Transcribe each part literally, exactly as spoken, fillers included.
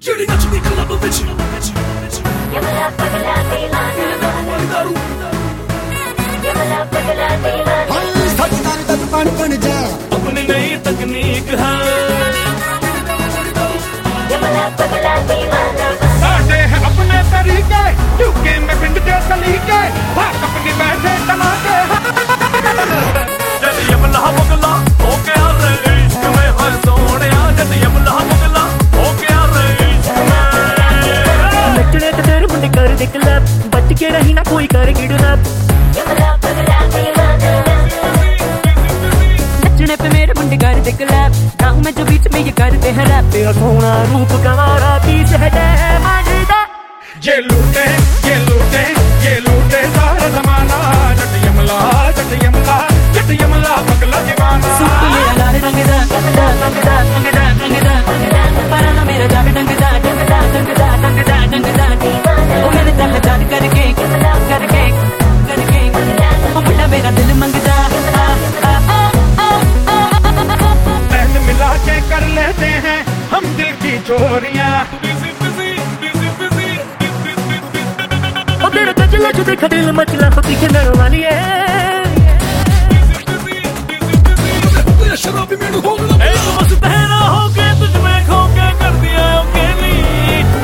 ਜਿਹੜੀ ਨੱਚਦੀ ਕਲੱਬ ਵਿੱਚ ਯਮਲਾ ਪਗਲਾ ਦੀਵਾਨਾ ਦਾਰੂ ਯਮਲਾ ਪਗਲਾ ਦੀਵਾਨਾ ਹਾਂ ਸਾਡੀ ਨਾਲ ਤਾਂ ਬਣ ਬਣ ਜਾ ਆਪਣੀ ਨਈ ਤਕਨੀਕ ਹੈ ਯਮਲਾ ਪਗਲਾ ਦੀਵਾਨਾ ਸਾਡੇ ਹੈ ਆਪਣੇ ਤਰੀਕੇ ਝੁਕੇ ਮੈਂ ਪਿੰਡ ਦੇ ਸਲੀਕੇ ਹੱਕ ਆਪਣੀ ਬੈਠੇ ਤਮਾਕੇ ਜਦ ਯਮਲਾ ਪਗਲਾ ਹੋ ਗਿਆ ਰੇ ਇਸ਼ਕ ਮੈਂ ਹਰ ਸੋਹਣਿਆ ਜਦ ਯਮਲਾ ਪਗਲਾ ਹੋ ਗਿਆ ਰੇ ਇਸ਼ਕ ਮੈਂ ਨੱਚਣੇ ਤੇ ਤੇਰੇ ਮੁੰਡੇ ਕਰ ਦੇ ਕਲੱਬ ਬਚ ਕੇ ਰਹੀ ਨਾ ਕੋਈ ਕਰ ਕਿਡਨੈਪ ਯਮਲਾ ਪਗਲਾ ਦੀਵਾਨਾ नचने पे मेरे मुंडे करते क्लैप गाँव में जो बीच में ये करते हैं रैप तेरा सोना रूप कमारा पीस है मांझदा ये लूटे ये लूटे ये लूटे सारा जमाना जट यमला जट यमला जट यमला पगला दीवाना सूट मेरा लाल रंग दा रंगदा रंगदा रंगदा रंगदा पर ना मेरा जावे रंगदा रंगदा रंगदा रंगदा रंगदा दीवाना ओ मेरे दिल जान करके करके करके ओ बड़ा मेरा दिल मंगदा के कर लेते हैं हम दिल की चोरियां ओ तेरे गजला जो देखा दिल मचला होती के नर वाली है तेरा शराबी मेनू हो गया एक मस्त है ना हो के तुझ में खो के कर दिया okay lead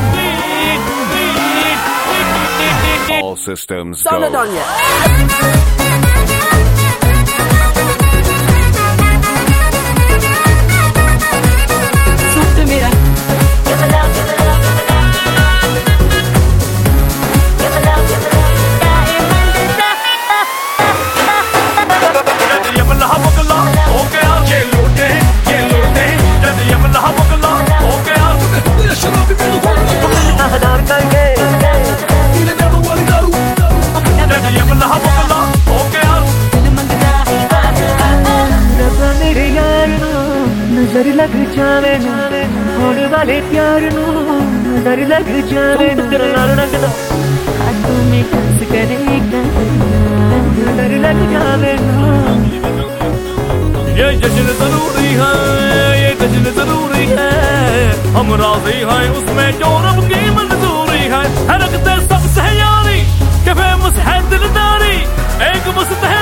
lead all systems go नजर लग जावे होने वाले प्यार नू नजर लग जावे तेरा नाल रंगदा हाथों में हंस करेगा नजर लग जावे ये जश्न जरूरी है ये जश्न जरूरी है हम राजी हैं उसमें जो रब की मंजूरी है हरकते सबसे यारी कि फेमस है दिलदारी एक मस्त है